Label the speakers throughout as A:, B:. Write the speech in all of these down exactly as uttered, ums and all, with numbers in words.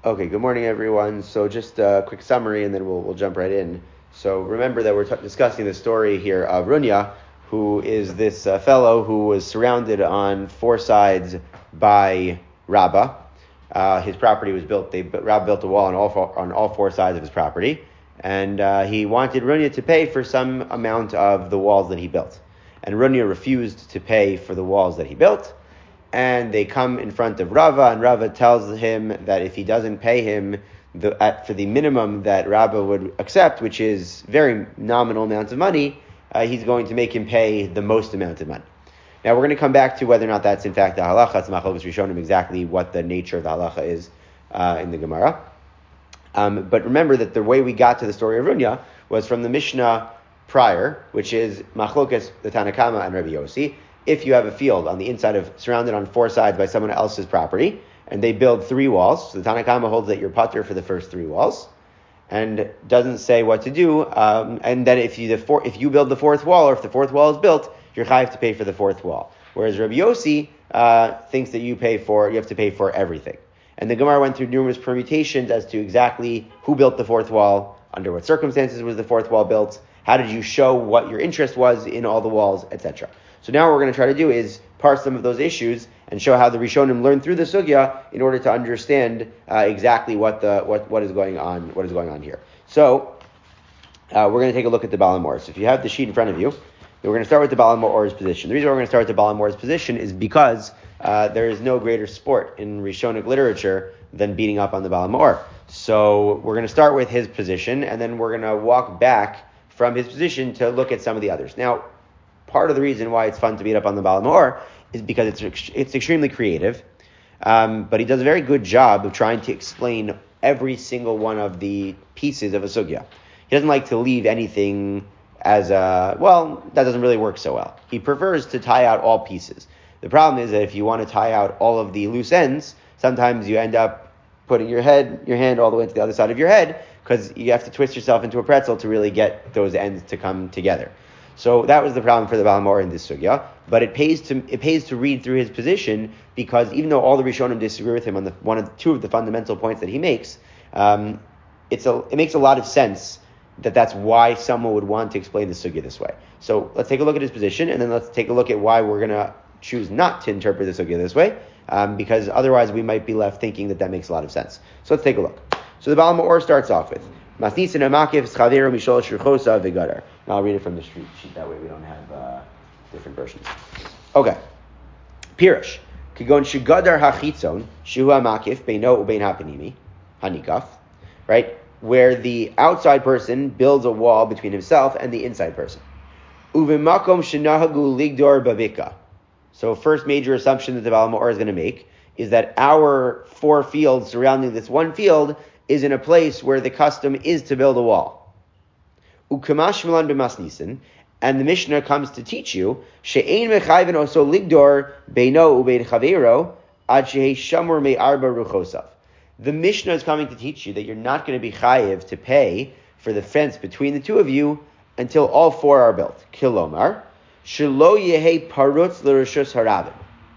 A: Okay, good morning, everyone. So just a quick summary, and then we'll we'll jump right in. So remember that we're t- discussing the story here of Runya, who is this uh, fellow who was surrounded on four sides by Rabbah. Uh, his property was built. They Rabbah built a wall on all four, on all four sides of his property, and uh, he wanted Runya to pay for some amount of the walls that he built. And Runya refused to pay for the walls that he built. And they come in front of Rava, and Rava tells him that if he doesn't pay him the, at, for the minimum that Rava would accept, which is very nominal amounts of money, uh, he's going to make him pay the most amount of money. Now we're going to come back to whether or not that's in fact the halacha. It's machlokes rishonim exactly what the nature of the halacha is uh, in the Gemara. Um, but remember that the way we got to the story of Runya was from the Mishnah prior, which is machlokes the Tanna Kama and Rabbi Yossi. If you have a field on the inside of, surrounded on four sides by someone else's property, and they build three walls, so the Tanna Kama holds that you're patur for the first three walls, and doesn't say what to do, um, and then if you the four, if you build the fourth wall, or if the fourth wall is built, you're chayav to pay for the fourth wall. Whereas Rabbi Yossi uh, thinks that you pay for, you have to pay for everything. And the Gemara went through numerous permutations as to exactly who built the fourth wall, under what circumstances was the fourth wall built, how did you show what your interest was in all the walls, et cetera. So now what we're going to try to do is parse some of those issues and show how the Rishonim learned through the sugya in order to understand uh, exactly what the what, what is going on what is going on here. So uh, we're going to take a look at the Baal HaMaor. So if you have the sheet in front of you, then we're going to start with the Baal HaMaor's position. The reason why we're going to start with the Baal HaMaor's position is because uh, there is no greater sport in Rishonic literature than beating up on the Baal HaMaor. So we're going to start with his position, and then we're going to walk back from his position to look at some of the others. Now, part of the reason why it's fun to beat up on the Baal HaMaor is because it's it's extremely creative, um, but he does a very good job of trying to explain every single one of the pieces of a sugya. He doesn't like to leave anything as a, well, that doesn't really work so well. He prefers to tie out all pieces. The problem is that if you want to tie out all of the loose ends, sometimes you end up putting your head, your hand all the way to the other side of your head, because you have to twist yourself into a pretzel to really get those ends to come together. So that was the problem for the Baal HaMaor in this sugya, but it pays to it pays to read through his position, because even though all the Rishonim disagree with him on the one of the, two of the fundamental points that he makes, um, it's a it makes a lot of sense that that's why someone would want to explain the sugya this way. So let's take a look at his position, and then let's take a look at why we're going to choose not to interpret the sugya this way, um, because otherwise we might be left thinking that that makes a lot of sense. So let's take a look. So the Baal HaMaor starts off with Masnisin Amakif Chaveru Mishol Shirchosa Vigadar. I'll read it from the street sheet, that way we don't have uh, different versions. Okay. Pirush. Kigon Shigadar Hachitzon, Shu Amakif, Beino Ubein Hapanimi, Hanikaf, right? Where the outside person builds a wall between himself and the inside person. Uvimakom Shinahagu Ligdor Babika. So first major assumption that the Baal HaMaor is going to make is that our four fields surrounding this one field is in a place where the custom is to build a wall. Ukamash Milan b'masnisin, and the Mishnah comes to teach you she'ein mechayven oso ligdor beino ubein chaveiro ad shehei shamur me'arba ruchosav. The Mishnah is coming to teach you that you're not going to be chayiv to pay for the fence between the two of you until all four are built. Kilomar shelo yehei parutz l'rishus harabim,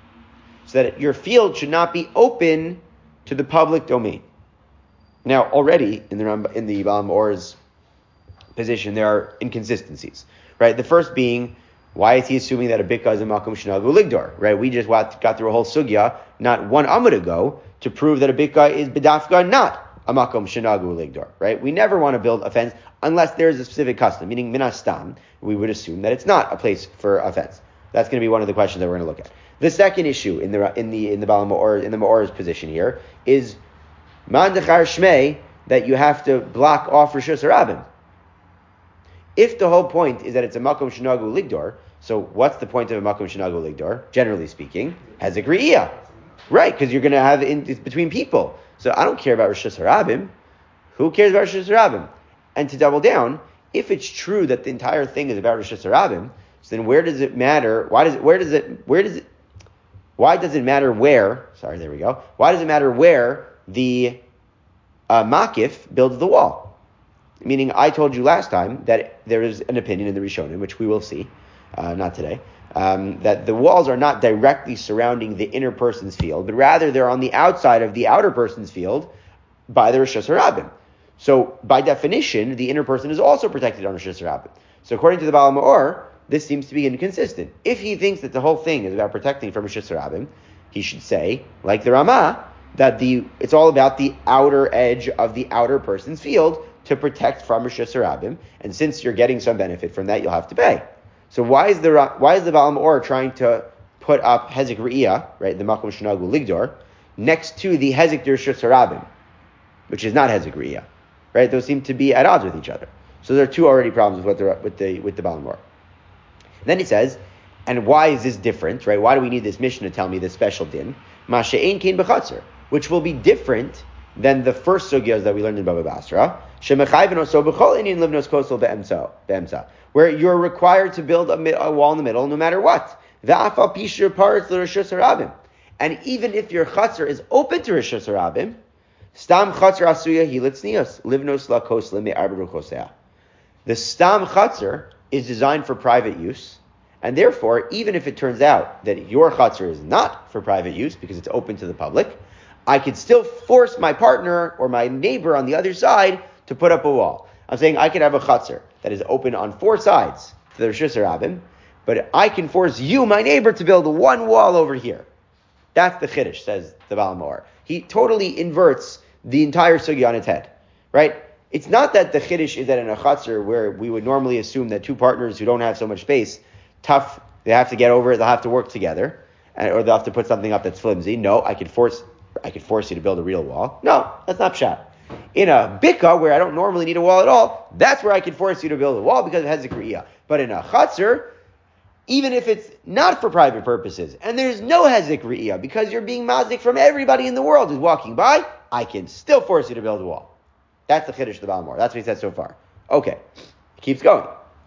A: so that your field should not be open to the public domain. Now, already in the in the Baal HaMaor's position, there are inconsistencies, right? The first being, why is he assuming that a bikka is a makom shenagu ligdor, right? We just got through a whole sugya not one amud ago to prove that a bikka is bidafka not a makom shenagu ligdor, right? We never want to build a fence unless there is a specific custom, meaning minastam, we would assume that it's not a place for a fence. That's going to be one of the questions that we're going to look at. The second issue in the in the in the Baal HaMaor, in the Maor's position here is man dechar shmei, that you have to block off rishus harabim. If the whole point is that it's a makom shenagu ligdor, so what's the point of a makom shenagu ligdor? Generally speaking, has a griyah, right? Because you're going to have it it's between people. So I don't care about rishus harabim. Who cares about rishus harabim? And to double down, if it's true that the entire thing is about rishus harabim, so then where does it matter? Why does it? Where does it? Where does it? Why does it matter where? Sorry, there we go. Why does it matter where the uh, makif builds the wall? Meaning, I told you last time that there is an opinion in the Rishonim, which we will see, uh, not today, um, that the walls are not directly surrounding the inner person's field, but rather they're on the outside of the outer person's field, by the Rishus Harabim. So by definition, the inner person is also protected on Rishus Harabim. So according to the Baal Ma'or, this seems to be inconsistent. If he thinks that the whole thing is about protecting from Rishus Harabim, he should say, like the Ramah, that the it's all about the outer edge of the outer person's field to protect from Rishus Harabim, and since you're getting some benefit from that, you'll have to pay. So why is the why is the Baal Ma'or trying to put up Hezek Re'iyah, right, the Makom Shenagu Ligdor, next to the Hezek Rishus Harabim, which is not Hezek Re'iyah, right? Those seem to be at odds with each other. So there are two already problems with the with the with the Baal Ma'or. Then he says, and why is this different, right? Why do we need this mission to tell me this special din? Masha'ein kein b'chatzar, which will be different than the first sugyas that we learned in Baba Basra, where you're required to build a, a wall in the middle no matter what. And even if your chatzar is open to Rishus Harabim, stam chatzar asuya hilitznios livnos lakos lime arba. The stam chatzar is designed for private use, and therefore, even if it turns out that your chatzar is not for private use because it's open to the public, I could still force my partner or my neighbor on the other side to put up a wall. I'm saying I could have a chatzar that is open on four sides to the Rishus Harabim, but I can force you, my neighbor, to build one wall over here. That's the chiddush, says the Baal Ma'or. He totally inverts the entire sugya on its head, right? It's not that the chiddush is that in a chatzar where we would normally assume that two partners who don't have so much space, tough, they have to get over it, they'll have to work together, or they'll have to put something up that's flimsy. No, I could force I could force you to build a real wall. No, that's not pshat. In a bikah, where I don't normally need a wall at all, that's where I can force you to build a wall because it has a kriyah. But in a chatzar, even if it's not for private purposes, and there's no hezek re'iyah, because you're being mazik from everybody in the world who's walking by, I can still force you to build a wall. That's the chiddush of the Baal Ma'or. That's what he said so far. Okay, he keeps going.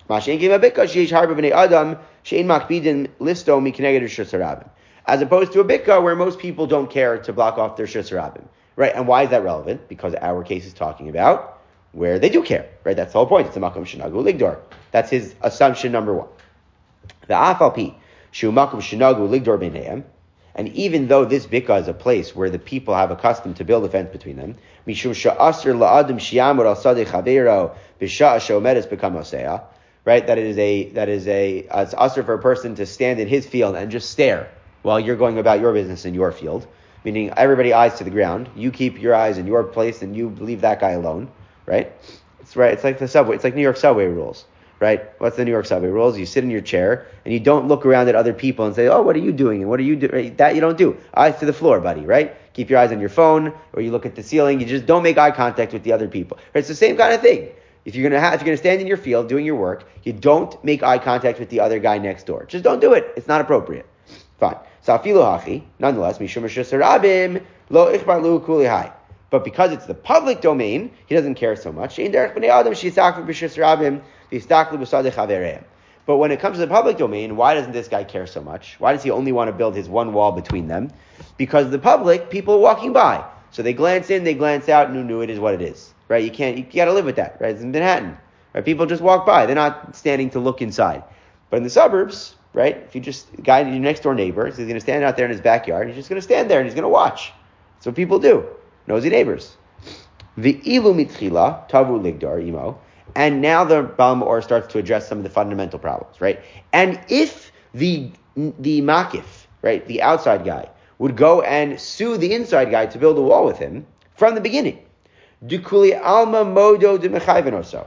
A: As opposed to a bikah where most people don't care to block off their Rishus Harabim. Right, and why is that relevant? Because our case is talking about where they do care. Right, that's the whole point. It's a Makom Shenagu Ligdor. That's his assumption number one. The Afalpi, Shu Makom Shenagu Ligdor B'neihem, and even though this bikah is a place where the people have a custom to build a fence between them, Mishum Sha'asr La'adim Shiamur Al Sadeh Chavero B'Sha'a Shomeres B'Kam Osea, right, that it is a, that is a, it's usher for a person to stand in his field and just stare while you're going about your business in your field, meaning everybody eyes to the ground. You keep your eyes in your place and you leave that guy alone, right? It's right. It's like the subway. It's like New York subway rules, right? What's the New York subway rules? You sit in your chair and you don't look around at other people and say, "Oh, what are you doing?" And what are you doing? Right? That you don't do. Eyes to the floor, buddy, right? Keep your eyes on your phone or you look at the ceiling. You just don't make eye contact with the other people. Right? It's the same kind of thing. If you're gonna have, if you're gonna stand in your field doing your work, you don't make eye contact with the other guy next door. Just don't do it. It's not appropriate. Fine. Nonetheless, Mishum Rishus Harabim lo ichbar lu kuli hai. But because it's the public domain, he doesn't care so much. But when it comes to the public domain, why doesn't this guy care so much? Why does he only want to build his one wall between them? Because the public, people are walking by. So they glance in, they glance out, and no, it is what it is. Right? You can't, you gotta live with that, right? It's in Manhattan. Right? People just walk by. They're not standing to look inside. But in the suburbs, right? If you just, the guy, your next door neighbor, so he's going to stand out there in his backyard, he's just going to stand there and he's going to watch. That's what people do. Nosy neighbors. The ilu mitchila, tavu ligdar, imo. And now the Baal Ma'or starts to address some of the fundamental problems, right? And if the, the makif, right, the outside guy, would go and sue the inside guy to build a wall with him from the beginning, dukuli alma modo de mechayvenoso,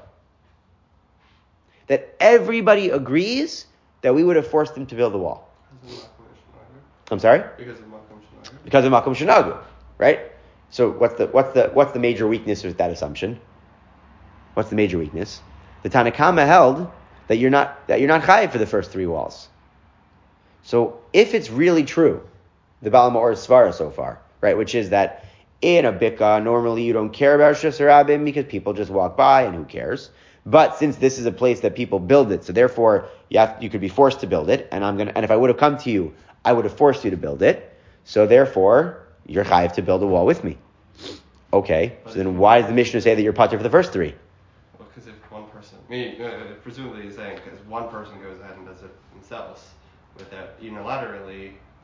A: that everybody agrees that we would have forced him to build the wall. I'm sorry?
B: Because of Makom Shenagu.
A: Because of Makom Shenagu, right? So what's the what's the what's the major weakness with that assumption? What's the major weakness? The Tanakama held that you're not that you're not chayiv for the first three walls. So if it's really true, the Baal Ma'or's svara so far, right, which is that in a bikah normally you don't care about Rishus Harabim because people just walk by and who cares. But since this is a place that people build it, so therefore you have, you could be forced to build it, and I'm gonna and if I would have come to you, I would have forced you to build it. So therefore, you're chayiv to build a wall with me. Okay, so then why does the Mishnah say that you're patur for the first three?
B: Well, because if one person, me, uh, presumably he's saying because one person goes ahead and does it themselves, without unilaterally,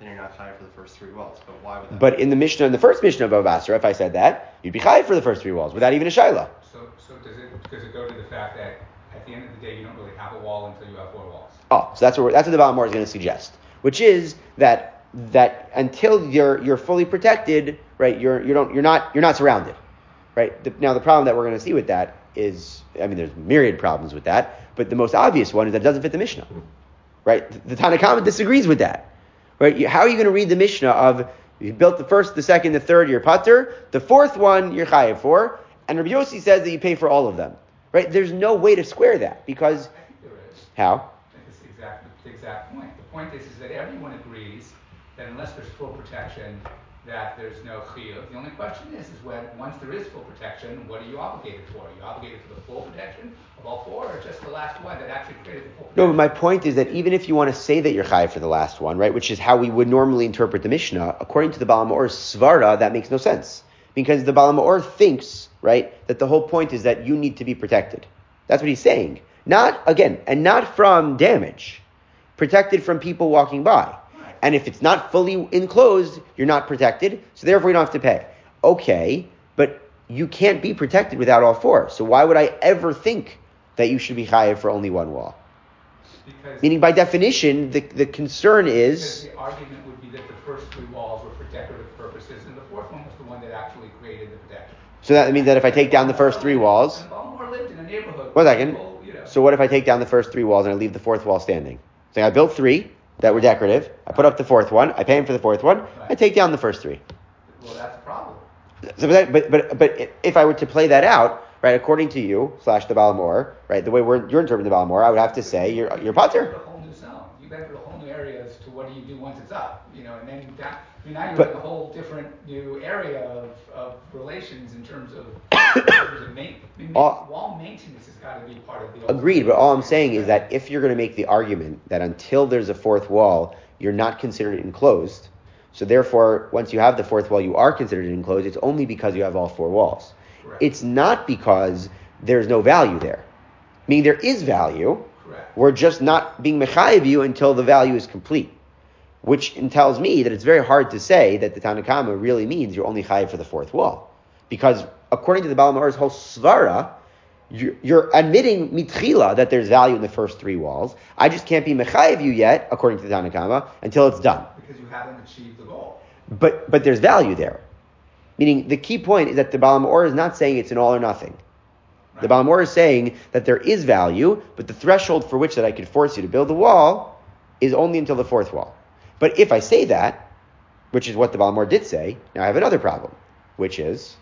B: then you're not chayav for the first three walls. But why would that?
A: But in the Mishnah, in the first Mishnah of Bava Basra, if I said that, you'd be chayav for the first three walls without even a shayla.
C: So, so does it does it go to the fact that at the end of the day you don't really have a wall until you have four walls?
A: Oh, so that's what we're, that's what the Baal Mor is going to suggest, which is that that until you're you're fully protected, right? You're you don't you're not you're not surrounded, right? The, now the problem that we're going to see with that is, I mean, there's myriad problems with that, but the most obvious one is that it doesn't fit the Mishnah, right? The, the Tanna Kama disagrees with that, right? You, how are you going to read the Mishnah of you built the first, the second, the third, you're pater, the fourth one you're chayav for, and Rabbi Yossi says that you pay for all of them, right? There's no way to square that because
C: I think there is.
A: how?
C: That's the exact the exact point. The point is, is that everyone agrees that unless there's full protection, that there's no chiyuv. The only question is, is when once there is full protection, what are you obligated for? Are you obligated for the full protection of all four, or just the last one that actually created the full protection?
A: No, but my point is that even if you want to say that you're chayav for the last one, right, which is how we would normally interpret the Mishnah, according to the Baal Ma'or's svara, that makes no sense. Because the Baal Ma'or thinks, right, that the whole point is that you need to be protected. That's what he's saying. Not, again, and not from damage. Protected from people walking by. And if it's not fully enclosed, you're not protected, so therefore you don't have to pay. Okay, but you can't be protected without all four. So why would I ever think that you should be chayav for only one wall?
C: Because
A: Meaning, by definition, the, the concern
C: Because
A: is...
C: the argument would be that the first three walls were for decorative purposes, and the fourth one was the one that actually created the protection.
A: So that means that if I take down the first three walls...
C: And Baltimore lived in a neighborhood.
A: One second.
C: People, you know,
A: So what if I take down the first three walls and I leave the fourth wall standing? So I built three that were decorative. I put up the fourth one. I pay him for the fourth one. I take down the first three.
C: Well, that's a problem.
A: So but, but but but if I were to play that out, right, according to you slash the Baal Mor, right, the way we're you're interpreting the Baal Mor, I would have to say you're you're
C: You
A: pater.
C: enter a whole new zone. You enter a whole new area as to what do you do once it's up, you know, and then that, I mean, now you're
A: But-
C: in a whole different new area of, of relations in terms of, in terms of main, I mean,
A: All-
C: wall maintenance has got to be part of the.
A: Agreed, but all I'm saying is that if you're going to make the argument that until there's a fourth wall, you're not considered enclosed, so therefore, once you have the fourth wall, you are considered enclosed, it's only because you have all four walls.
C: Correct.
A: It's not because there's no value there. Meaning there is value,
C: Correct.
A: we're just not being mechayiv you until the value is complete. Which tells me that it's very hard to say that the Tanna Kama really means you're only chayiv for the fourth wall. Because according to the Baal Ma'or's whole svara, you're, you're admitting mitchila that there's value in the first three walls. I just can't be mechayiv you yet, according to the Tanna Kama, until it's done.
C: Because you haven't achieved the goal.
A: But but there's value there. Meaning the key point is that the Baal Ma'or is not saying it's an all or nothing. The Baal Ma'or is saying that there is value, but the threshold for which that I could force you to build the wall is only until the fourth wall. But if I say that, which is what the Baal Ma'or did say, now I have another problem, which is,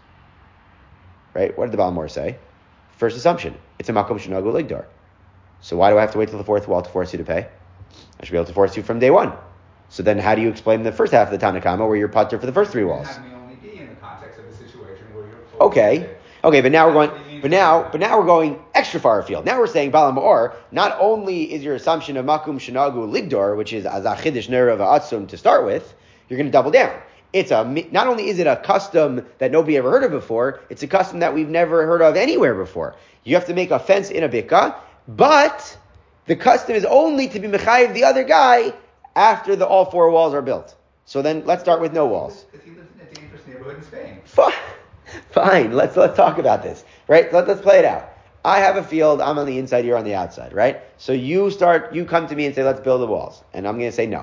A: right, what did the Baal Ma'or say? First assumption, it's a makom shenagu ligdar. So why do I have to wait till the fourth wall to force you to pay? I should be able to force you from day one. So then how do you explain the first half of the Tanna Kama where you're pater for the first three walls?
C: That may only be in the context of a situation where you're fully
A: Okay.
C: committed.
A: Okay, but now we're going but now but now we're going extra far afield. Now we're saying Baal Ma'or, not only is your assumption of makum shenagu ligdor, which is azachidish nera va'atzum to start with, you're going to double down. It's a not only is it a custom that nobody ever heard of before, it's a custom that we've never heard of anywhere before. You have to make a fence in a bikah, but the custom is only to be mechayiv the other guy after the all four walls are built. So then let's start with no walls.
C: Because he lives in a dangerous neighborhood in Spain.
A: Fine. Fine. Let's let's talk about this. Right? Let, let's play it out. I have a field, I'm on the inside, you're on the outside, right? So you start you come to me and say, let's build the walls. And I'm gonna say no.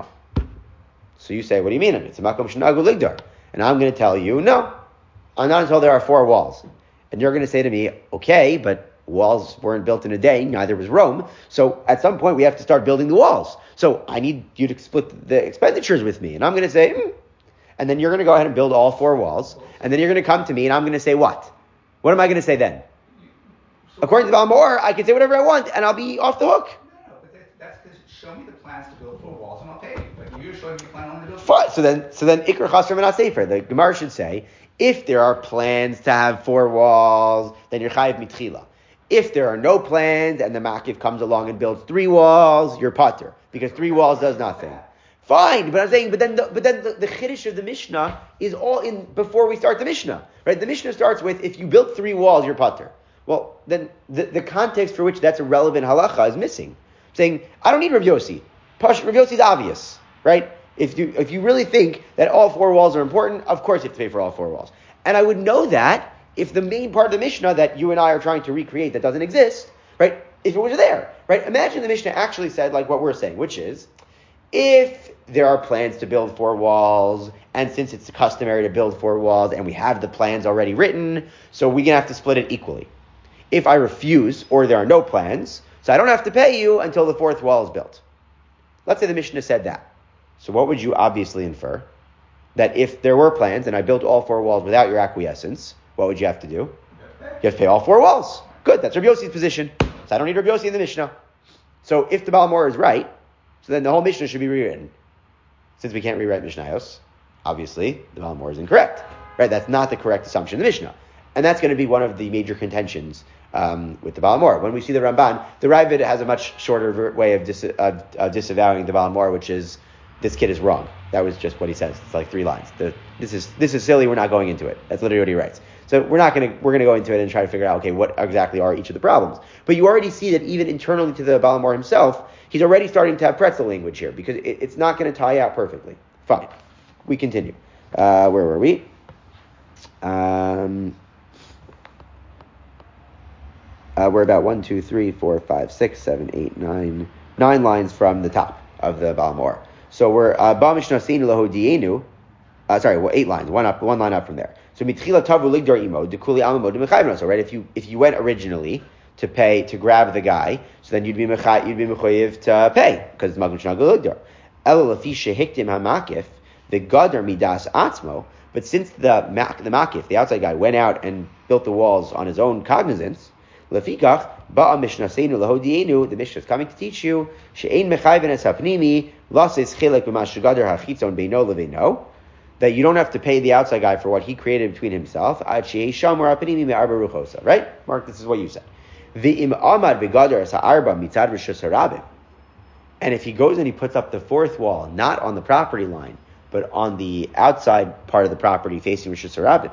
A: So you say, what do you mean? It's a makom shenagu ligdar. And I'm gonna tell you, no. Not until there are four walls. And you're gonna say to me, okay, but walls weren't built in a day, neither was Rome. So at some point we have to start building the walls. So I need you to split the expenditures with me. And I'm going to say, mm. And then you're going to go ahead and build all four walls. And then you're going to come to me and I'm going to say what? What am I going to say then? According to Baal Ma'or, I can say whatever I want and I'll be off the hook.
C: No, no, but that, that's because show me the plans to build four walls and I'll pay you. But you're showing me a plan only to build four.
A: Fine. So then, so then Ikra Chasr V'Nat Sefer. The Gemara should say, if there are plans to have four walls, then you're chayiv mitchila. If there are no plans and the makif comes along and builds three walls, you're pater because three walls does nothing. Fine, but I'm saying, but then the, but then the, the chiddush of the Mishnah is all in before we start the Mishnah, right? The Mishnah starts with if you built three walls, you're pater. Well, then the, the context for which that's a relevant halacha is missing. Saying I don't need Rav Yossi. Pash, Rav Yossi is obvious, right? If you if you really think that all four walls are important, of course you have to pay for all four walls. And I would know that if the main part of the Mishnah that you and I are trying to recreate that doesn't exist, right? If it was there, right? Imagine the Mishnah actually said like what we're saying, which is, if there are plans to build four walls, and since it's customary to build four walls, and we have the plans already written, so we're going to have to split it equally. If I refuse, or there are no plans, so I don't have to pay you until the fourth wall is built. Let's say the Mishnah said that. So what would you obviously infer? That if there were plans, and I built all four walls without your acquiescence, what would you have to do? You have to pay all four walls. Good, that's Rabbi Yossi's position. So I don't need Rabbi Yossi in the Mishnah. So if the Baal Mor is right, so then the whole Mishnah should be rewritten. Since we can't rewrite Mishnayos, obviously the Baal Mor is incorrect. Right? That's not the correct assumption in the Mishnah. And that's going to be one of the major contentions um, with the Baal Mor. When we see the Ramban, the Ravid has a much shorter ver- way of, dis- of, of disavowing the Baal Mor, which is, this kid is wrong. That was just what he says. It's like three lines. The, this is this is silly. We're not going into it. That's literally what he writes. So we're not going to we're going to go into it and try to figure out, okay, what exactly are each of the problems. But you already see that even internally to the Baal Mor himself, he's already starting to have pretzel language here because it, it's not going to tie out perfectly. Fine. We continue. Uh, where were we? Um, uh, we're about one, two, three, four, five, six, seven, eight, nine, nine lines from the top of the Baal Mor. So we're Ba Mishnah Seinu Lahodienu. Uh, sorry, well, eight lines, one up, one line up from there. So mitchila tavu ligdar imo dekuli amamod mechayvnos. So right, if you if you went originally to pay to grab the guy, so then you'd be mechay, you'd be mechayiv to pay because it's magum shnagul ligdar. Ela lafi shehiktim hamakif the gadar midas atzmo. But since the mak, the makif, the outside guy, went out and built the walls on his own cognizance, lefikach ba'a mishnah seinu lahodienu. The Mishnah is coming to teach you she'ein mechayven es hapnimi lases chilek b'mash gadar hachitzon beino leveino. That you don't have to pay the outside guy for what he created between himself. Right? Mark, this is what you said. And if he goes and he puts up the fourth wall, not on the property line, but on the outside part of the property facing Rosh Hashanah,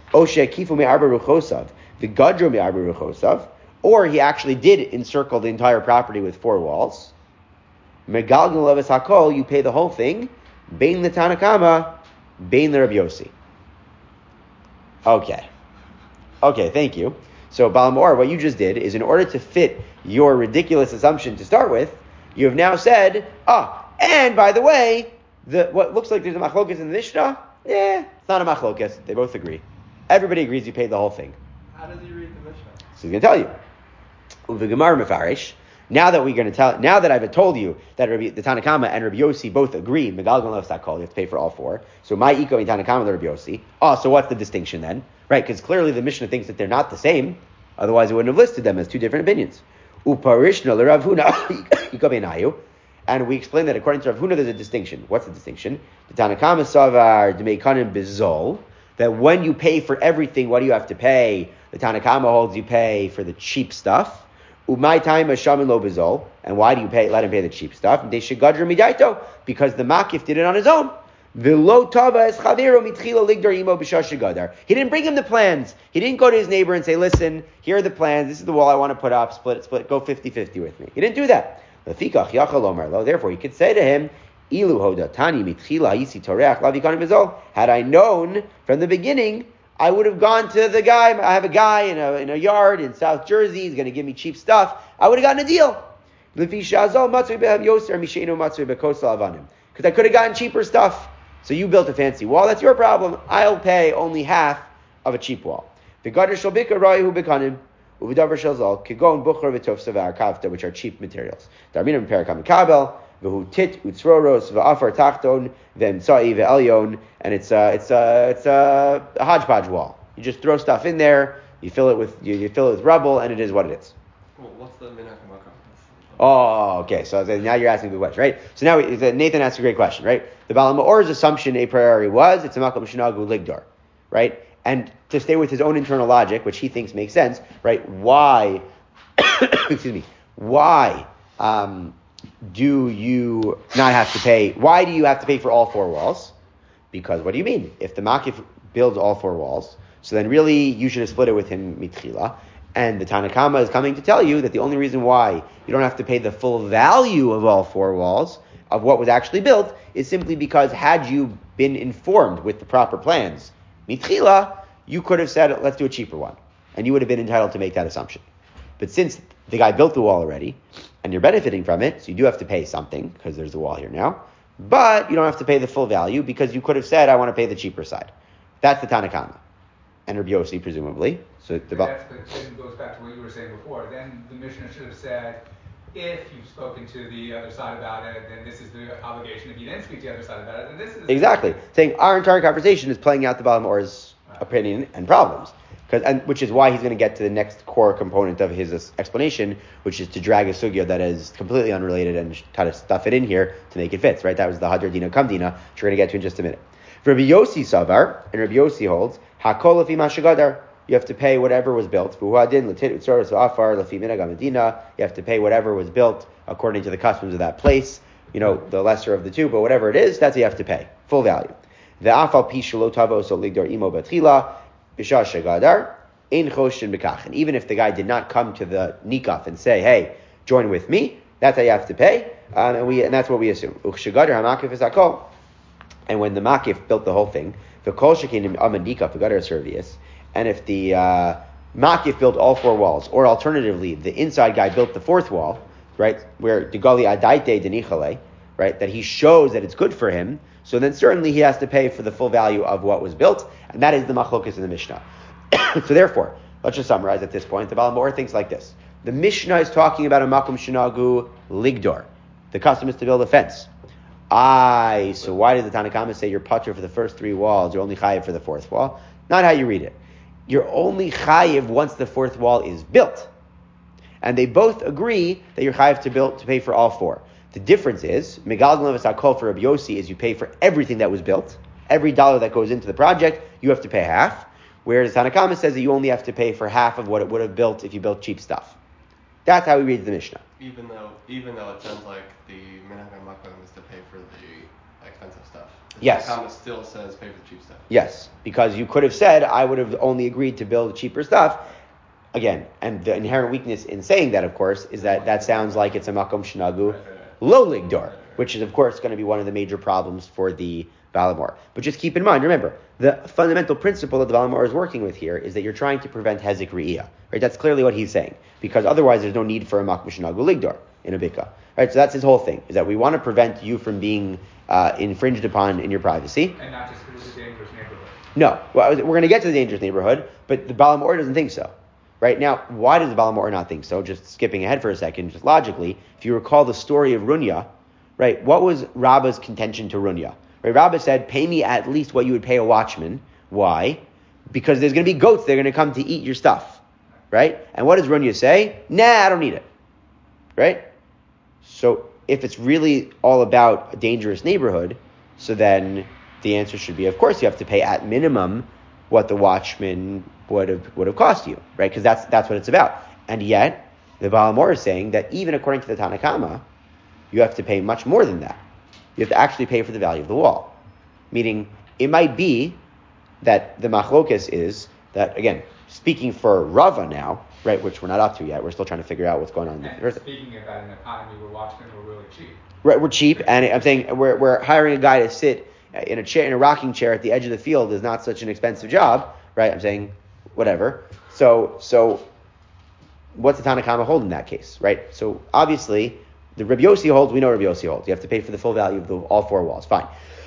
A: or he actually did encircle the entire property with four walls, you pay the whole thing, bein the Tanakama, bein the Rabbi Yossi. Okay. Okay, thank you. So, Baal Mor, what you just did is, in order to fit your ridiculous assumption to start with, you have now said, ah, and by the way, the what looks like there's a machlokas in the Mishnah, yeah, it's not a machlokas. They both agree. Everybody agrees you paid the whole thing.
B: How does he read the Mishnah?
A: So he's going to tell you. Uvegemar mefarish. Now that we're going to tell, now that I've told you that Rabbi, the Tanakama and Rabbi Yossi both agree, Megalgon left that call, you have to pay for all four. So my Iko and Tanakama and Rabbi Yossi. Oh, so what's the distinction then? Right, because clearly the Mishnah thinks that they're not the same. Otherwise, it wouldn't have listed them as two different opinions. Uparishna l'Rav Huna Iko beinayu. And we explained that according to Rav Huna, there's a distinction. What's the distinction? The Tanakama savar d'meikanim bizol. That when you pay for everything, what do you have to pay? The Tanakama holds you pay for the cheap stuff. Umay time shaman lo bizol. And why do you pay? Let him pay the cheap stuff. They shegadra midaito, because the makif did it on his own. V'lo tava es chaviro mitchila ligdar imo b'shash gadar. He didn't bring him the plans. He didn't go to his neighbor and say, "Listen, here are the plans. This is the wall I want to put up. Split it, split. Go fifty-fifty with me." He didn't do that. Lefikach yachal omar lo. Therefore, he could say to him, "Ilu hodatani mitchila yisi toreach lavikanim bizol." Had I known from the beginning, I would have gone to the guy. I have a guy in a in a yard in South Jersey. He's going to give me cheap stuff. I would have gotten a deal. Because I could have gotten cheaper stuff. So you built a fancy wall. That's your problem. I'll pay only half of a cheap wall. Which are cheap materials. And it's a, it's a, it's a, a hodgepodge wall. You just throw stuff in there, you fill it with you, you fill it with rubble, and it is what it is.
B: Well, what's the Menachem Makam?
A: Oh, okay. So now you're asking a good question, right? So now Nathan asked a great question, right? The Baal Ma'or's assumption a priori was it's a Makom Shinagu Ligdar, right? And to stay with his own internal logic, which he thinks makes sense, right? Why, excuse me, why um, do you not have to pay? Why do you have to pay for all four walls? Because what do you mean? If the Makif builds all four walls, so then really you should have split it with him mitchila. And the Tanakama is coming to tell you that the only reason why you don't have to pay the full value of all four walls, of what was actually built is simply because had you been informed with the proper plans, mitchila, you could have said, let's do a cheaper one. And you would have been entitled to make that assumption. But since the guy built the wall already, and you're benefiting from it, so you do have to pay something, because there's a wall here now, but you don't have to pay the full value, because you could have said, I want to pay the cheaper side. That's the Tanakama. And Rabbi Yossi, presumably. So the
C: but that's, but then goes back to what you were saying before. Then the Mishnah should have said, if you've spoken to the other side about it, then this is the obligation. If you didn't speak to the other side about it, then this is...
A: Exactly. Saying our entire conversation is playing out the Baal Ma'or's right. opinion and problems. Cause, and which is why he's going to get to the next core component of his explanation, which is to drag a sugya that is completely unrelated and try to stuff it in here to make it fit, right? That was the Hadar Dina Kam Dina, which we're going to get to in just a minute. Rabbi Yossi Savar, and Rabbi Yossi holds, Hakol Lafi Mashagadar, you have to pay whatever was built. You have to pay whatever was built according to the customs of that place. You know, the lesser of the two, but whatever it is, that's what you have to pay. Full value. The afal pishalo tavo so ligdor imo batchila bisha shagadar in choshin bekach. And even if the guy did not come to the nikaf and say, "Hey, join with me," that's how you have to pay, um, and we and that's what we assume. Uchshagadar hamakif is hakol. And when the makif built the whole thing, the kol shekin amadikaf gadar servius. And if the uh, makif built all four walls, or alternatively, the inside guy built the fourth wall, right, where degali adaite denichale, right, that he shows that it's good for him, so then certainly he has to pay for the full value of what was built, and that is the machlokas in the Mishnah. So therefore, let's just summarize at this point. The Baal Ma'or thinks like this. The Mishnah is talking about a makom shenagu ligdor. The custom is to build a fence. Aye, so why did the Tanakhama say you're patur for the first three walls, you're only chayiv for the fourth wall? Not how you read it. You're only chayiv once the fourth wall is built. And they both agree that you're chayiv to build to pay for all four. The difference is, Megal Glevis HaKol for Rabbi Yossi is you pay for everything that was built. Every dollar that goes into the project, you have to pay half. Whereas Tanakama says that you only have to pay for half of what it would have built if you built cheap stuff. That's how we read the Mishnah.
B: Even though, even though it sounds like the minhag hamakom is to pay for the expensive stuff. The
A: yes.
B: Tanakama still says pay for the cheap stuff.
A: Yes, because you could have said I would have only agreed to build cheaper stuff. Again, and the inherent weakness in saying that, of course, is that that sounds like it's a makom shnagu lo ligdor, which is, of course, going to be one of the major problems for the Baal Ma'or. But just keep in mind, remember, the fundamental principle that the Baal Ma'or is working with here is that you're trying to prevent hezek re'iyah. Right? That's clearly what he's saying. Because otherwise there's no need for a makom shnagu ligdor in a bikah. Right? So that's his whole thing, is that we want to prevent you from being uh, infringed upon in your privacy.
C: And not just because it's a dangerous neighborhood.
A: No. Well, we're going to get to the dangerous neighborhood, but the Baal Ma'or doesn't think so. Right? Now, why does the Baal Ma'or not think so? Just skipping ahead for a second, just logically, if you recall the story of Runya, right, what was Rabbah's contention to Runya? Right, Rabbah said, pay me at least what you would pay a watchman. Why? Because there's going to be goats, they're going to come to eat your stuff. Right? And what does Runya say? Nah, I don't need it. Right? So, if it's really all about a dangerous neighborhood, so then the answer should be, of course, you have to pay at minimum what the watchman would have would have cost you, right? Because that's that's what it's about. And yet, the Baal Ma'or is saying that even according to the Tanakama, you have to pay much more than that. You have to actually pay for the value of the wall. Meaning, it might be that the machlokas is that, again, speaking for Rava now, right, which we're not up to yet, we're still trying to figure out what's going on.
C: And
A: in
C: speaking about an economy where watchmen were really cheap.
A: Right, we're cheap, and I'm saying we're we're hiring a guy to sit in a chair in a rocking chair at the edge of the field is not such an expensive job, right? I'm saying whatever. So so what's the Tanakama hold in that case, right? So obviously the Rabbi Yossi holds, we know Rabbi Yossi holds. You have to pay for the full value of the, all four walls, fine.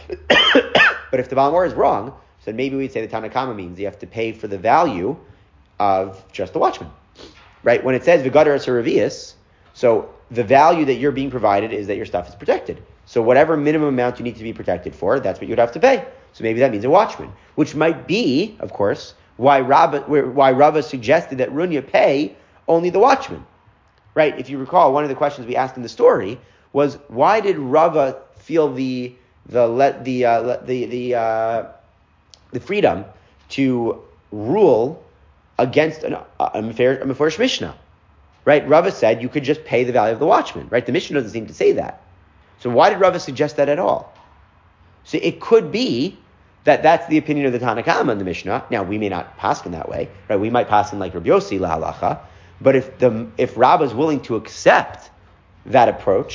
A: But if the Baal Ma'or is wrong, so maybe we'd say the Tanakama means you have to pay for the value of just the watchman, right? When it says v'gadar seravius, so the value that you're being provided is that your stuff is protected. So whatever minimum amount you need to be protected for, that's what you'd have to pay. So maybe that means a watchman, which might be, of course, why Rava, why Rava suggested that Runya pay only the watchman, right? If you recall, one of the questions we asked in the story was, why did Rava feel the the let the uh, the the uh, the freedom to rule against an, a Mefarish Mishnah, right? Rava said you could just pay the value of the watchman, right? The Mishnah doesn't seem to say that. So why did Rava suggest that at all? So it could be that that's the opinion of the Tanakama in the Mishnah. Now, we may not pass in that way, right? We might pass in like Rabbi Yossi la halacha, but if the if Rava is willing to accept that approach,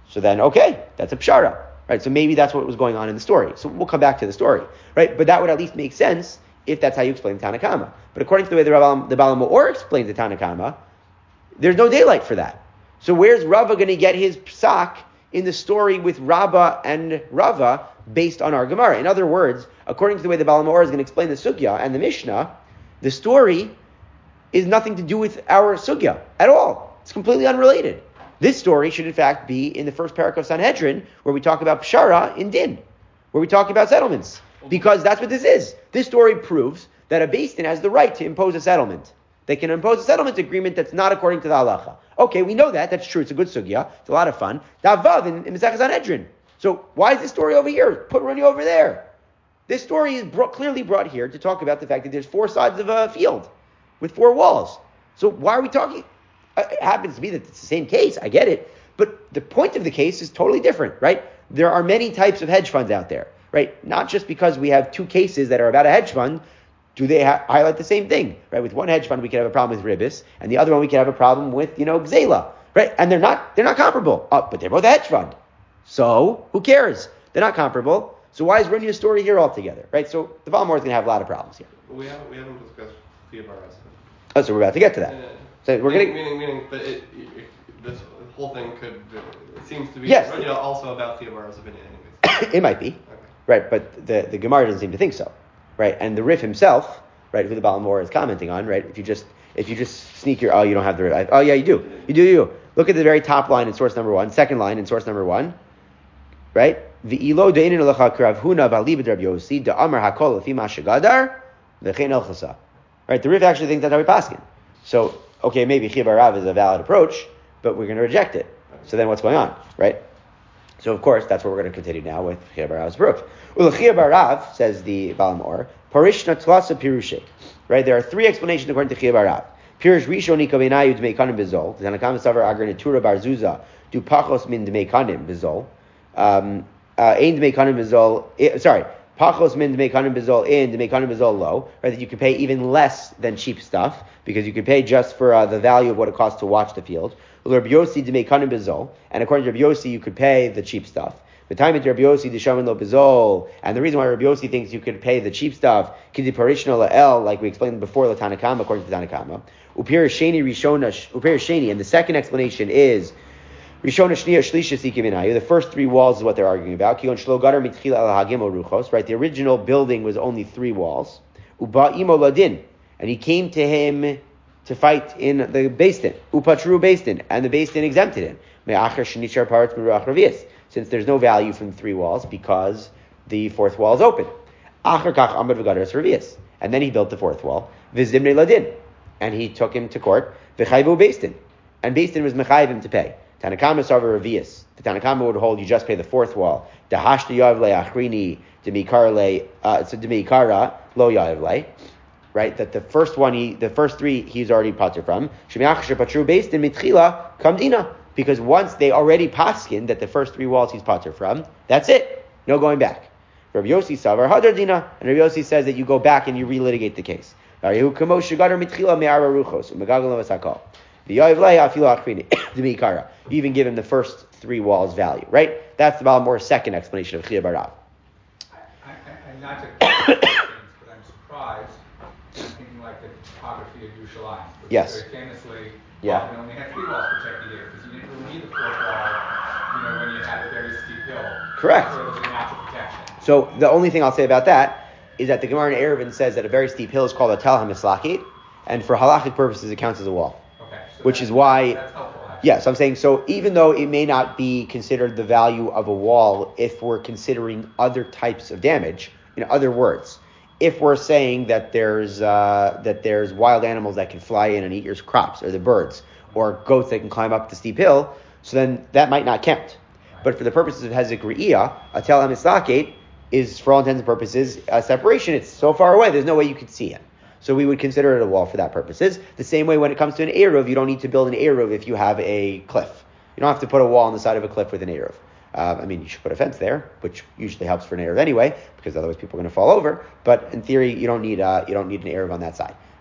A: So then, okay, that's a pshara, right? So maybe that's what was going on in the story. So we'll come back to the story, right? But that would at least make sense if that's how you explain the Tanakama. But according to the way the Baal, the Baal Ma'or explains the Tanakama, there's no daylight for that. So where's Rava going to get his psak in the story with Rabba and Rava based on our Gemara? In other words, according to the way the Baal Ma'or is going to explain the Sugya and the Mishnah, the story is nothing to do with our Sugya at all. It's completely unrelated. This story should in fact be in the first parak of Sanhedrin, where we talk about Pshara in Din, where we talk about settlements. Because that's what this is. This story proves that a Beis Din has the right to impose a settlement. They can impose a settlement agreement that's not according to the halacha. Okay, we know that. That's true. It's a good sugya. It's a lot of fun. Davav in, in Masechah Sanhedrin. So why is this story over here? Put Runi over there. This story is brought, clearly brought here to talk about the fact that there's four sides of a field with four walls. So why are we talking? It happens to be that it's the same case. I get it. But the point of the case is totally different, right? There are many types of hedge funds out there, right? Not just because we have two cases that are about a hedge fund, do they ha- highlight the same thing, right? With one hedge fund, we could have a problem with ribis, and the other one we could have a problem with, you know, gzela, right? And they're not, they're not comparable, uh, but they're both a hedge fund. So who cares? They're not comparable. So why is Runia's story here altogether, right? So the Baal Ma'or is going to have a lot of problems here.
B: We haven't, we haven't discussed Theobaras.
A: Oh, so we're about to get to that.
B: Yeah.
A: So we're
B: meaning,
A: going
B: meaning, meaning, but it, it, this whole thing could, it seems to be
A: Yes.
B: Runya also about Theobaras opinion anyways.
A: It might be,
B: Okay.
A: right? But the, the Gemara doesn't seem to think so, right? And the Rif himself, right, who the Baal Ma'or is commenting on, right? If you just if you just sneak your, oh, you don't have the Rif. Oh, yeah, you do. You do, you do. Look at the very top line in source number one, second line in source number one, right? V'ilo de'inin alecha k'Rav Huna b'alibed Rav Yossi da'amar hakol lefi ma shegadar v'chein el chasa. Right? The Rif actually thinks that's how we paskin. So, okay, maybe Chiya bar Rav is a valid approach, but we're going to reject it. So then what's going on, right? So of course, that's what we're going to continue now with Chiya bar Rav's proof. U'lechiya bar Rav, says the Baal Ma'or, parishna tlasa pirushe. Right? There are three explanations according to Chiya bar Rav. Pirush rishon ikabenayu d'meikanim bezol. The Tanakam savar agar netura bar zuza du pachos min d'meikanim bezol. Um, ein d'meikanim bezol. Sorry. Pachos min d'meikanim bezol in d'meikanim bezol low. Right? That you can pay even less than cheap stuff because you can pay just for uh, the value of what it costs to watch the field. Rabbi Yossi d'meikanim bezol. And according to Rabbi Yossi, you could pay the cheap stuff. The time into Rabbi Yossi d'shaman lo bezol, and the reason why Rabbi Yossi thinks you could pay the cheap stuff, kidi parishna la'el, like we explained before, the Tanakama, according to the Tanakama. Upir sheni rishona, upir sheni, and the second explanation is rishona shniya shlisha sikiminayu. The first three walls is what they're arguing about. Kion shlo gadar mitchila al hagim o ruchos. Right, the original building was only three walls. Uba imo ladin, and he came to him to fight in the Beis Din. Upatru Beis Din, and the Beis Din exempted him. Me'achar shnichar parts miruach ravias. Since there's no value from the three walls because the fourth wall is open. Achar kach amad v'gadar ravias, and then he built the fourth wall. V'zimnei ladin, and he took him to court. V'chayvu Beis Din, and Beis Din was mechayiv him to pay. Tanakama sarva ravias. The Tanakama would hold you just pay the fourth wall. Dahashta yav le achrini demikar le uh, so demikara lo yav le. Right, that the first one, he, the first three, he's already pater from. Because once they already paskin that the first three walls he's pater from, that's it. No going back. Rabbi Yossi savar hadar dina, and Rabbi Yossi says that you go back and you relitigate the case. You even give him the first three walls value, right? That's the Baal Ma'or's second explanation of Chiya bar Rav.
C: I, I, I'm not to things, but I'm surprised. I'm thinking like the topography of Yerushalayim, which
A: Yes.
C: very famously,
A: Yeah.
C: often only had three walls protecting it because you didn't really need the fourth wall, you know, when you had a very steep hill.
A: Correct.
C: So it was a natural protection.
A: So the only thing I'll say about that is that the Gemara in Eruvin says that a very steep hill is called a Tel HaMislakit, and for halachic purposes it counts as a wall.
C: Okay. So
A: Which
C: that,
A: is why,
C: that's helpful. Actually.
A: yes, I'm saying, so even though it may not be considered the value of a wall if we're considering other types of damage, in other words, if we're saying that there's uh, that there's wild animals that can fly in and eat your crops, or the birds, or goats that can climb up the steep hill, so then that might not count. But for the purposes of Hezek Re'iyah, a Tel HaMislakit is, for all intents and purposes, a separation. It's so far away, there's no way you could see it. So we would consider it a wall for that purposes. The same way when it comes to an Eruv, you don't need to build an Eruv if you have a cliff. You don't have to put a wall on the side of a cliff with an Eruv. Uh, I mean, you should put a fence there, which usually helps for an Eruv anyway, because otherwise people are going to fall over. But in theory, you don't need uh, you don't need an Eruv on that side.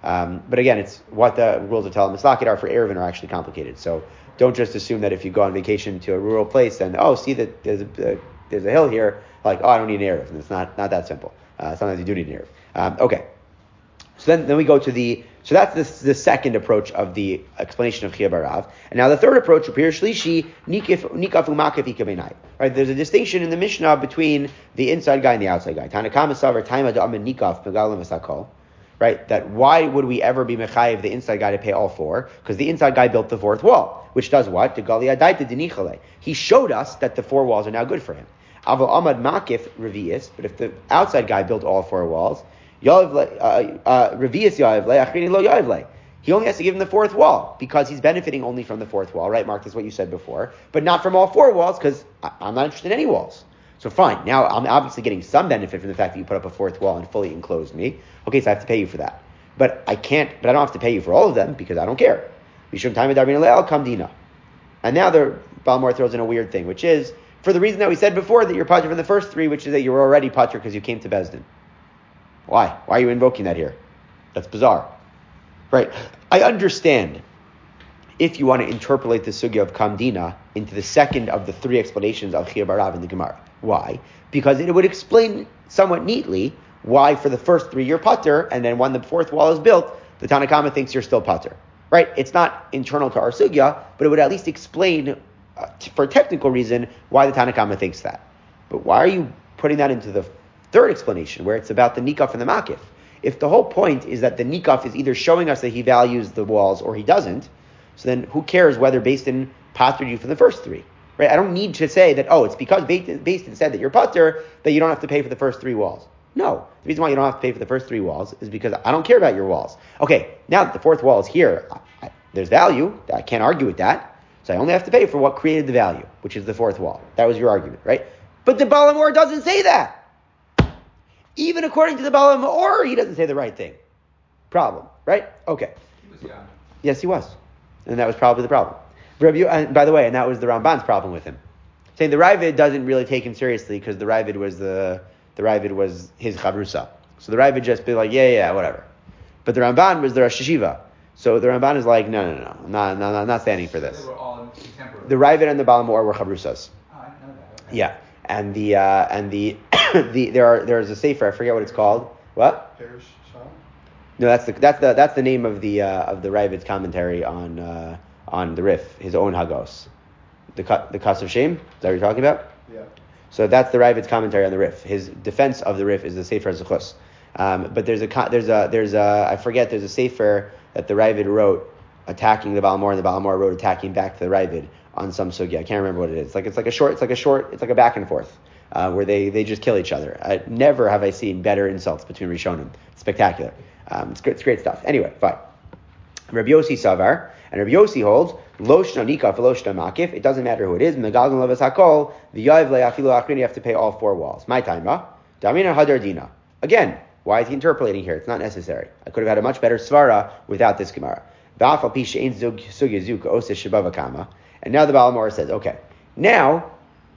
A: Um, but again, it's what the rules of Tel Mislakit are for Eruvin are actually complicated. So don't just assume that if you go on vacation to a rural place, then, oh, see that there's a, uh, there's a hill here, like, oh, I don't need an Eruv. And it's not, not that simple. Uh, sometimes you do need an Eruv. Um, okay. So then, then we go to the, so that's the, the second approach of the explanation of Chiyuv Harav. And now the third approach, Pir Shlishi, Nikaf Umakaf Ikabenai. Right, there's a distinction in the Mishnah between the inside guy and the outside guy. Tanakama Savar, Taima Da'amin Nikaf, Megalim Vasakol. Right, that why would we ever be mechayiv the inside guy to pay all four? Because the inside guy built the fourth wall, which does what? He showed us that the four walls are now good for him. Aval Amad Makif Revius, but if the outside guy built all four walls, Revius Yavle, Achrini Lo Yavle. He only has to give him the fourth wall because he's benefiting only from the fourth wall, right? Mark, that's what you said before, but not from all four walls because I'm not interested in any walls. So fine, now I'm obviously getting some benefit from the fact that you put up a fourth wall and fully enclosed me. Okay, so I have to pay you for that. But I can't, but I don't have to pay you for all of them because I don't care. And now the Balmor throws in a weird thing, which is, for the reason that we said before, that you're patur from the first three, which is that you were already patur because you came to Bezdin. Why? Why are you invoking that here? That's bizarre. Right? I understand if you want to interpolate the sugya of Kamdina into the second of the three explanations of Chiyuv Harav in the Gemara. Why? Because it would explain somewhat neatly why for the first three you're patur, and then when the fourth wall is built, the Tanakama thinks you're still patur. Right? It's not internal to our sugya, but it would at least explain, uh, t- for a technical reason, why the Tanakama thinks that. But why are you putting that into the third explanation, where it's about the nikaf and the makif? If the whole point is that the nikaf is either showing us that he values the walls or he doesn't, so then who cares whether Beis patered you for the first three? Right? I don't need to say that, oh, it's because Beis said that you're pater that you don't have to pay for the first three walls. No. The reason why you don't have to pay for the first three walls is because I don't care about your walls. Okay, now that the fourth wall is here, I, I, there's value. I can't argue with that. So I only have to pay for what created the value, which is the fourth wall. That was your argument, right? But the Baal HaMaor doesn't say that. Even according to the Baal HaMaor, he doesn't say the right thing. Problem, right? Okay.
C: He was young.
A: Yes, he was. And that was probably the problem. And by the way, and that was the Ramban's problem with him. Saying the Ravid doesn't really take him seriously because the Ravid was the the Ravid was his chavrusa. So the Ravid just be like, yeah, yeah, whatever. But the Ramban was the Rosh Hashiva. So the Ramban is like, no, no, no, I'm not, no, no, I'm not standing for this.
C: They were all contemporary.
A: The Ravid and the Baal HaMaor were chavrusas.
C: Oh, I know that. Okay.
A: Yeah, and the uh, and the the there are there's a sefer, I forget what it's called. What?
B: Parish Shah?
A: No, that's the that's the that's the name of the uh, of the Ravid's commentary on uh, on the Rif, his own Hagos. The the Kas of Shem. Is that what you're talking about?
B: Yeah.
A: So that's the Ravid's commentary on the Rif. His defense of the Rif is the Sefer Zechus. Um, but there's a there's a there's a I forget there's a Sefer that the Ravid wrote attacking the Baal HaMaor, and the Baal HaMaor wrote attacking back to the Ravid on some sugya. I can't remember what it is. It's like it's like a short it's like a short it's like a back and forth uh, where they, they just kill each other. I, never have I seen better insults between Rishonim. It's spectacular. Um, it's, it's great stuff. Anyway, fine. Rabbi Yossi Savar, and Rabbi Yossi holds, Lo shna nikaf, lo shna makif, it doesn't matter who it is, Megalgan levas hakol, v'yav le'afilu achrin, you have to pay all four walls. My time, huh? Damina hadardina. Again, why is he interpolating here? It's not necessary. I could have had a much better svara without this Gemara. V'afal pi she'ein sugya zuka ose shebava kama. And now the Baal HaMaor says, okay, now,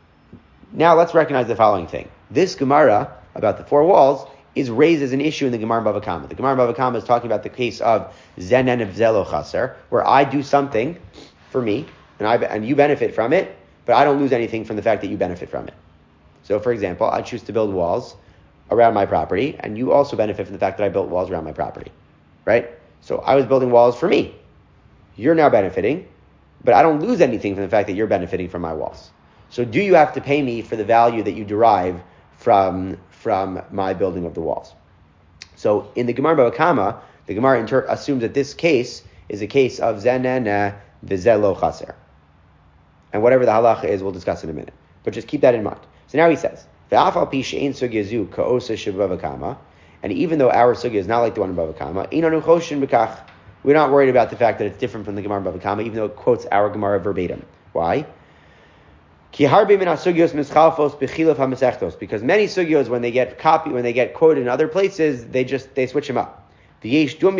A: now let's recognize the following thing. This Gemara about the four walls is raised as an issue in the Gemara Bava Kama. The Gemara Bava Kama is talking about the case of zenen of zelo chaser, where I do something for me, and I and you benefit from it, but I don't lose anything from the fact that you benefit from it. So, for example, I choose to build walls around my property, and you also benefit from the fact that I built walls around my property, right? So I was building walls for me. You're now benefiting, but I don't lose anything from the fact that you're benefiting from my walls. So do you have to pay me for the value that you derive from from my building of the walls? So in the Gemara Bava Kama, the Gemara inter- assumes that this case is a case of zenena v'zelo chaser. And whatever the halacha is, we'll discuss in a minute. But just keep that in mind. So now he says, V'afal pi she'ein sugya zu ka'osa shebava kama, and even though our sugya is not like the one in Bava Kama, inanu choshin b'kach, we're not worried about the fact that it's different from the Gemara Bava Kama, even though it quotes our Gemara verbatim. Why? Because many sugyos, when they get copied, when they get quoted in other places, they just they switch them up. There's a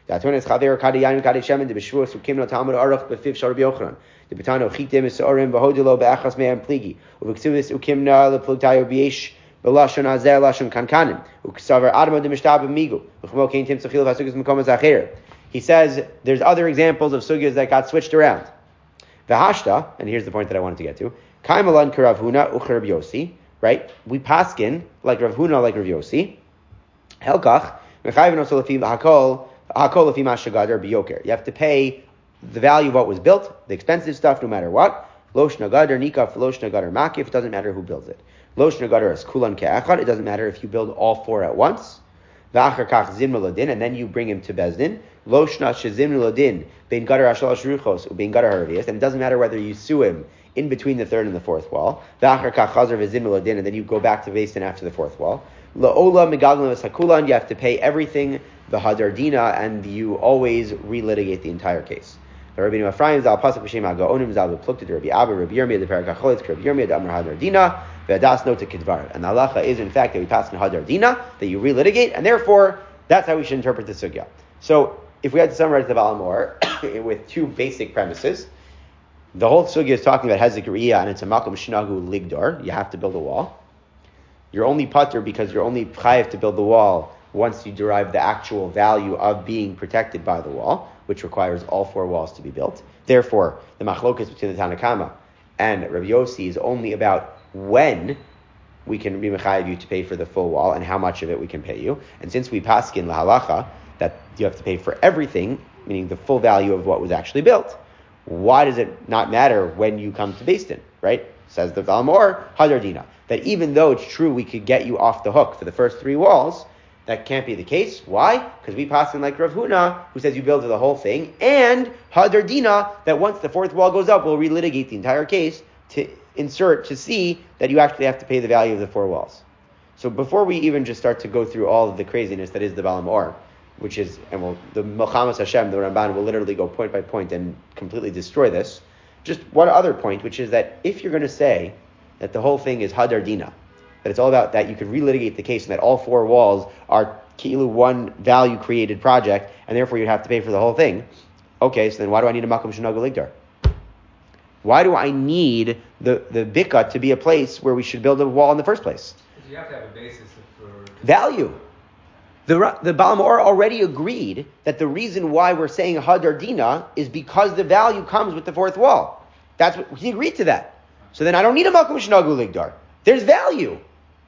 A: Da'atonis chaver kadi yain kadi shemen de b'shvuos ukimno talmud aruch b'fiv shor b'yochanan. De betano chitim esorim v'hodilo be'achas me'em pligi. Uv'ksivus ukimna leplugtayo b'yesh b'lashon azer lashon kankanim. Uksaver adamo de mishtab b'migu. V'chmo kein tim tzachil v'asugis m'kom azacher. He says there's other examples of sugyas that got switched around. V'hashta, and here's the point that I wanted to get to. Kaimalan k'Rav Huna u'ch Rav Yossi, right? We paskin like Rav Huna, like Rav Yossi. Helkach mechayven also lefi hakol hakol lefi mashagader biyoker. You have to pay the value of what was built, the expensive stuff, no matter what. Losh nagader nikaf, losh nagader makif. It doesn't matter who builds it. Losh nagader is kulan ke'achad. It doesn't matter if you build all four at once. V'achar kach zimnu ladin, and then you bring him to bezdin. Loshna shezimnu ladin bein gadar hashalosh ruchos ubein gadar haravias, and it doesn't matter whether you sue him in between the third and the fourth wall. V'achar kach chazar v'zimnu ladin, and then you go back to bezdin after the fourth wall. La'ola megalglim v'sakulan, you have to pay everything the hadardina, and you always relitigate the entire case. Rabbeinu Ephraim zal pasuk b'shem ha'gaonim zal b'plukta Rabbi Abba Rabbi Yirmiyah the parakacholitz Rabbi Yirmiyah the Amar hadardina ve'adas nota kidvar. And the halacha is in fact that we pass in hadardina, that you relitigate, and therefore that's how we should interpret the sugya. So if we had to summarize the Baal Mor with two basic premises, the whole sugya is talking about hezek riyah, and it's a makom shnagu ligdor. You have to build a wall. You're only patur because you're only chayav to build the wall once you derive the actual value of being protected by the wall, which requires all four walls to be built. Therefore, the machlokas between the Tanakama and Rabbi Yossi is only about when we can be mechayev you to pay for the full wall and how much of it we can pay you. And since we paskin lahalacha that you have to pay for everything, meaning the full value of what was actually built, why does it not matter when you come to Beis Din, right? Says the Baal Mor, hadardina, that even though it's true we could get you off the hook for the first three walls, that can't be the case. Why? Because we pass in like Rav Huna, who says you build the whole thing, and hadardina, that once the fourth wall goes up, we'll relitigate the entire case to insert, to see that you actually have to pay the value of the four walls. So before we even just start to go through all of the craziness that is the Baal Mor, which is, and we'll, the Melchamas Hashem, the Ramban will literally go point by point and completely destroy this. Just one other point, which is that if you're going to say that the whole thing is hadardina, that it's all about that you could relitigate the case and that all four walls are kilu one value created project, and therefore you'd have to pay for the whole thing. Okay, so then why do I need a makom shenagu ligdar? Why do I need the, the bika to be a place where we should build a wall in the first place?
C: Because you have to have a basis for
A: value. The the Baal Mor already agreed that the reason why we're saying hadardina is because the value comes with the fourth wall. That's what he agreed to that. So then I don't need a makom shenagu ligdar. There's value.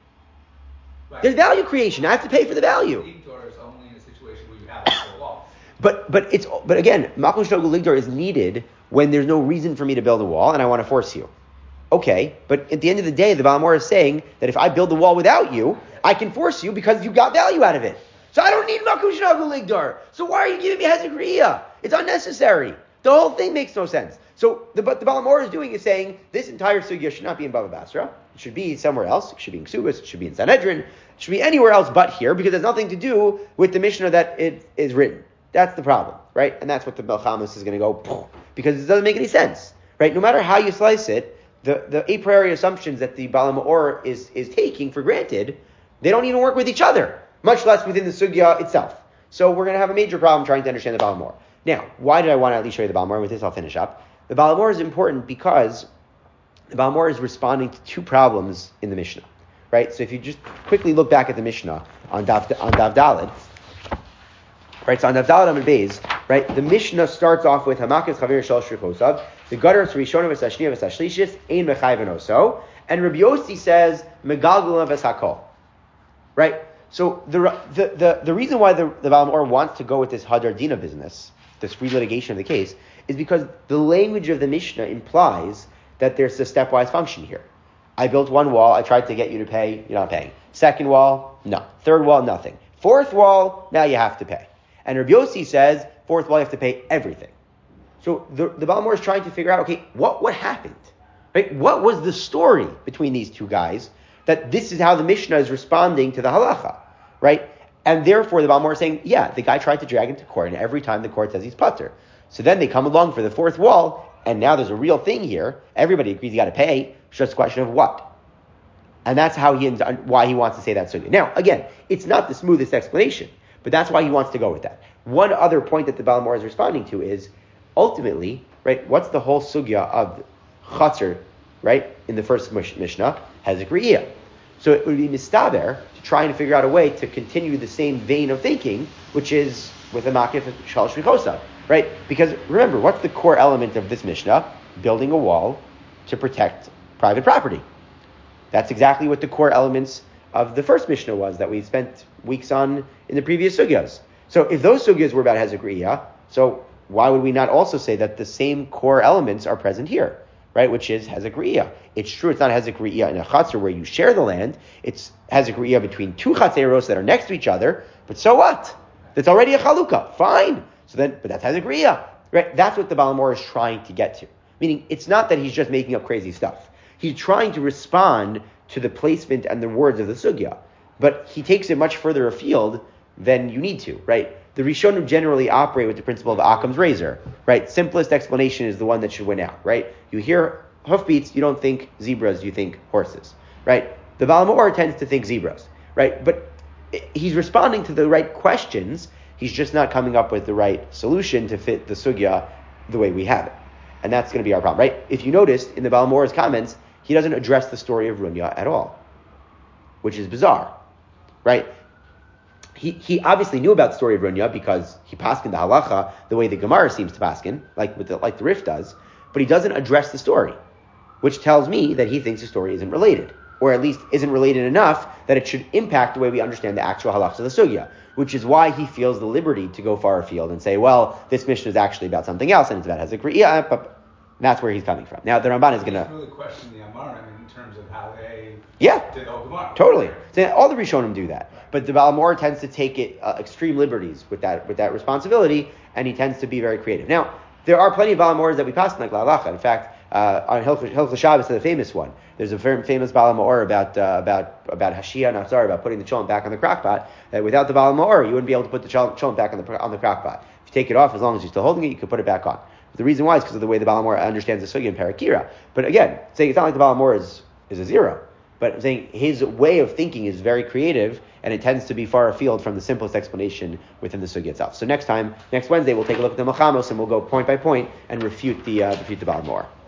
A: Right. There's value creation. I have to pay for the value.
C: Ligdar is only in a situation where you have a full wall.
A: But but it's but again, makom shenagu ligdar is needed when there's no reason for me to build a wall and I want to force you. Okay, but at the end of the day, the Baal Mor is saying that if I build the wall without you, I can force you because you got value out of it. So I don't need makom shenagu ligdar. So why are you giving me hezek riyah? It's unnecessary. The whole thing makes no sense. So the, what the Baal Mor is doing is saying this entire sugya should not be in Bava Basra. It should be somewhere else. It should be in Ksubas. It should be in Sanhedrin. It should be anywhere else but here because it has nothing to do with the Mishnah that it is written. That's the problem, right? And that's what the Melchamas is going to go, because it doesn't make any sense, right? No matter how you slice it, the, the a priori assumptions that the Baal Mor is, is taking for granted, they don't even work with each other, much less within the sugya itself. So we're going to have a major problem trying to understand the Baal Mor. Now, why did I want to at least show you the Baal Mor? With this, I'll finish up. The Baal Mor is important because the Baal Mor is responding to two problems in the Mishnah, right? So if you just quickly look back at the Mishnah on Dav, on Dav Daled, right? So on Dav Daled Amud Beis, right? The Mishnah starts off with Hamakas Chaver Shal Shrichosav, the Gadar Rishona V'Sashniya V'Sashlishis Ein Mechayven Oso, and Rabbi Yossi says Megalgula V'Sakol, right? So the the the, the reason why the, the Baal Mor wants to go with this hadardina business, this relitigation of the case, is because the language of the Mishnah implies that there's a stepwise function here. I built one wall, I tried to get you to pay, you're not paying. Second wall, no. Third wall, nothing. Fourth wall, now you have to pay. And Rabbi Yossi says, fourth wall, you have to pay everything. So the, the Baal Mor is trying to figure out, okay, what, what happened? Right? What was the story between these two guys that this is how the Mishnah is responding to the halacha, right? And therefore the Baal Mor is saying, yeah, the guy tried to drag him to court, and every time the court says he's patur. So then they come along for the fourth wall, and now there's a real thing here. Everybody agrees you got to pay. It's just a question of what. And that's how he why he wants to say that sugya. Now, again, it's not the smoothest explanation, but that's why he wants to go with that. One other point that the Baal HaMaor is responding to is, ultimately, right, what's the whole sugya of Chatzar, right, in the first Mishnah, has a Re'iyah. So it would be mistaber to try and figure out a way to continue the same vein of thinking, which is with a makif shal shvichosa, right? Because remember, what's the core element of this Mishnah? Building a wall to protect private property. That's exactly what the core elements of the first Mishnah was that we spent weeks on in the previous sugyas. So if those sugyas were about hezek re'iyah, so why would we not also say that the same core elements are present here, right? Which is hezek re'iyah. It's true it's not hezek re'iyah in a chatzar where you share the land. It's hezek re'iyah between two chatzeros that are next to each other. But so what? That's already a chalukah. Fine. So then, but that's hezek re'iyah, right? That's what the Baal HaMaor is trying to get to. Meaning, it's not that he's just making up crazy stuff. He's trying to respond to the placement and the words of the sugya, but he takes it much further afield than you need to, right? The Rishonim generally operate with the principle of Occam's razor, right? Simplest explanation is the one that should win out, right? You hear hoofbeats, you don't think zebras, you think horses, right? The Baal HaMaor tends to think zebras, right? But he's responding to the right questions, he's just not coming up with the right solution to fit the sugya the way we have it. And that's going to be our problem, right? If you noticed in the Baal HaMaor's comments, he doesn't address the story of Runya at all, which is bizarre, right? He he obviously knew about the story of Runya because he paskin the halacha the way the Gemara seems to paskin, like with the, like the Rif does, but he doesn't address the story, which tells me that he thinks the story isn't related, or at least isn't related enough that it should impact the way we understand the actual halachas of the sugya, which is why he feels the liberty to go far afield and say, well, this mission is actually about something else, and it's about hezek re'iyah, but that's where he's coming from. Now, the Ramban is going to
C: really question the Amorim in terms of how they
A: yeah,
C: did the whole Gemara.
A: Totally. So all the Rishonim do that, but the Baal HaMaor tends to take it uh, extreme liberties with that with that responsibility, and he tends to be very creative. Now, there are plenty of Baal HaMaors that we pass like La'alacha. In fact, uh, on Hilchos Shabbos, the famous one, there's a very famous Baal HaMaor about uh, about about Hashia Natsar, about putting the cholent back on the crockpot. Uh, without the Baal HaMaor, you wouldn't be able to put the cholent back on the on the crockpot. If you take it off, as long as you're still holding it, you could put it back on. The reason why is because of the way the Baal HaMaor understands the sugya in Parakira. But again, saying it's not like the Baal HaMaor is, is a zero. But I'm saying his way of thinking is very creative, and it tends to be far afield from the simplest explanation within the sugya itself. So next time, next Wednesday, we'll take a look at the Milchamos, and we'll go point by point and refute the uh, refute the Baal HaMaor.